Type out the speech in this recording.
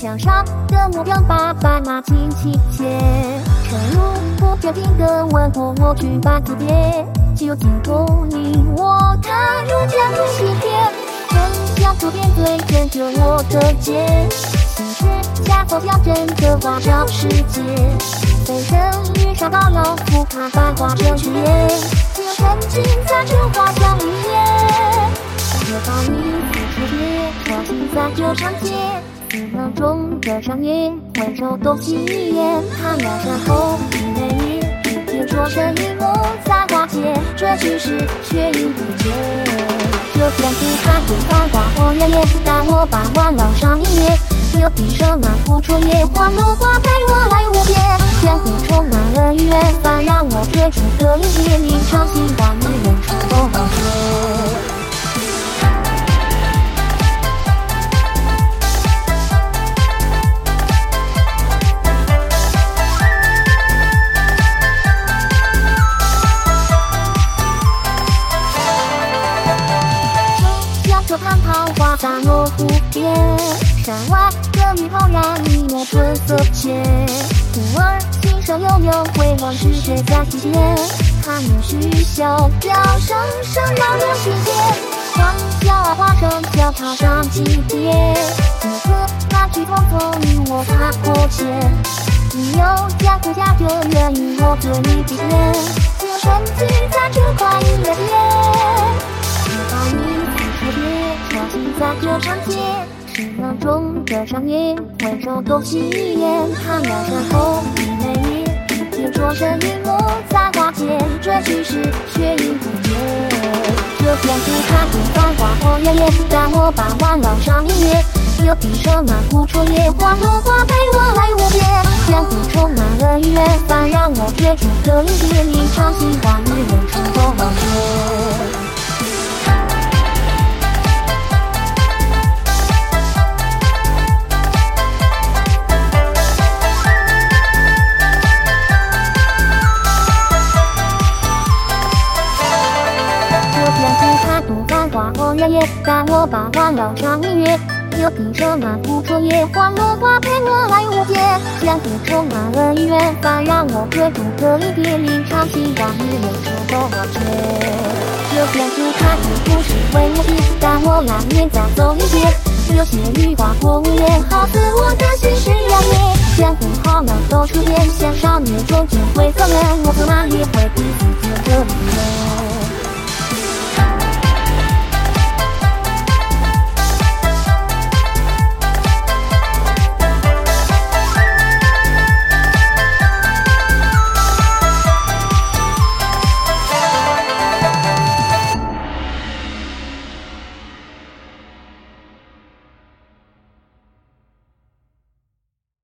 向上的目标，把白马轻轻切。沉入不确定的问候，我去把字别，就竟勾引我踏入江湖西天。真相突变对准着我的肩，心事假作表真的花招世界。飞身遇上高楼，俯瞰繁华这世界，就沉浸在这花香里面。这道一次出界，跳进在这长街，死囊中的长夜，回首多喜眼。寒凉山后一美玉，一天说成一幕在花间，这只是却已不见。这片土海不繁华或原野，但我把玩浪上一夜。有笛声满腹春夜，花落花陪我来无边。江湖充满了愉悦，反让我追逐的一别，一场心花女人出风雪。这蟠桃花洒落湖边，山外的雨后让一抹春色浅。忽而琴声悠悠，回望是谁在提前？看云絮笑，飘声声绕人心间。欢笑啊，花生笑，踏上几叠。此刻那曲风风与我踏过前，你有江湖下着愿与我对你体验，就沉浸在这块音乐间。跳进在这长街，是囊中的长夜，回首多喜眼。寒凉山后一美玉，一天说成一幕在花间，这只是却已不见。这片土海不繁华或原野，但我把玩浪上一夜。有笛声满腹春夜，花落花陪我来无边。江湖充满了愉悦，反让我追逐的离别，一场心花女人出风雪。原野，但我把玩浪上一月。有笛声满腹春夜，花落花陪我来无边。江湖充满了愉悦，反让我追逐的离别，一场心花女人出风雪。这片土海不是为目的，但我难免再走一遍。有些雨划过无言，好似我的心事原野。江湖好难走出边，像少年中间会走远，我可哪也会彼此的离别。